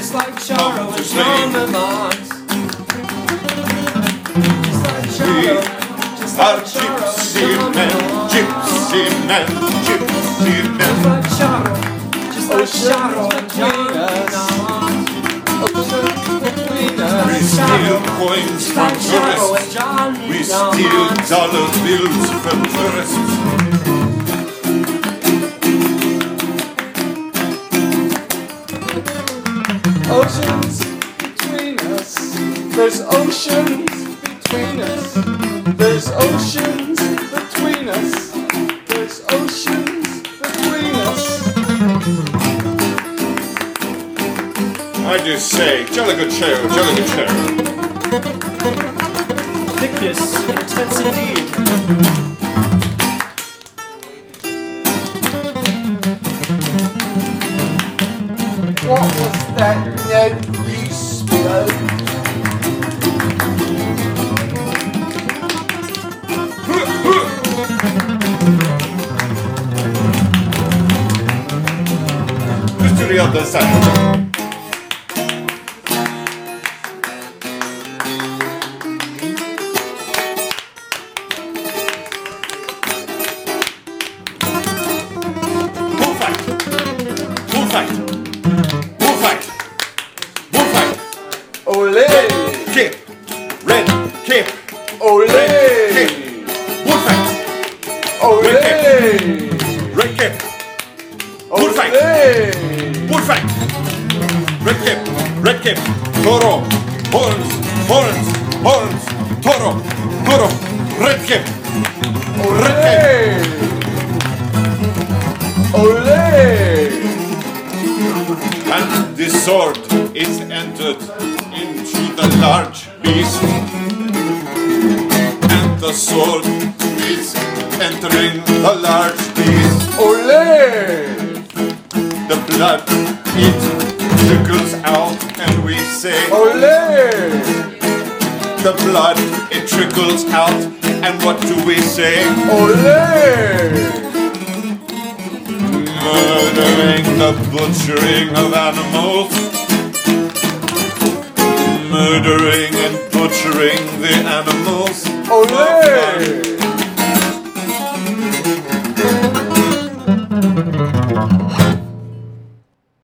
Just like Charo and Jean Lamont. Just like Charo. Just like Charo and Jean Lamont. Gypsy men. Just like Charo. Just like Charo and Jean Lamont. We steal coins from tourists. We steal dollar bills from tourists. Oceans between us. There's oceans between us. There's oceans between us. There's oceans between us. I just say, jolly good show, jolly good show. Thickness, intense indeed. What was that Ned Reese bloke? Just to the other side. Ole! Cape, red cape, Ole! red cape, bullfight, Ole! red cape, bullfight, bullfight, red cape, toro, horns, horns, horns, toro, toro, red cape, red cape. Ole! And the sword is entered into the large beast. And the sword is entering the large beast. Ole! The blood, it trickles out and we say, Ole! the blood, it trickles out and what do we say? Ole! Murdering the butchering of animals. Murdering and butchering the animals. Ole!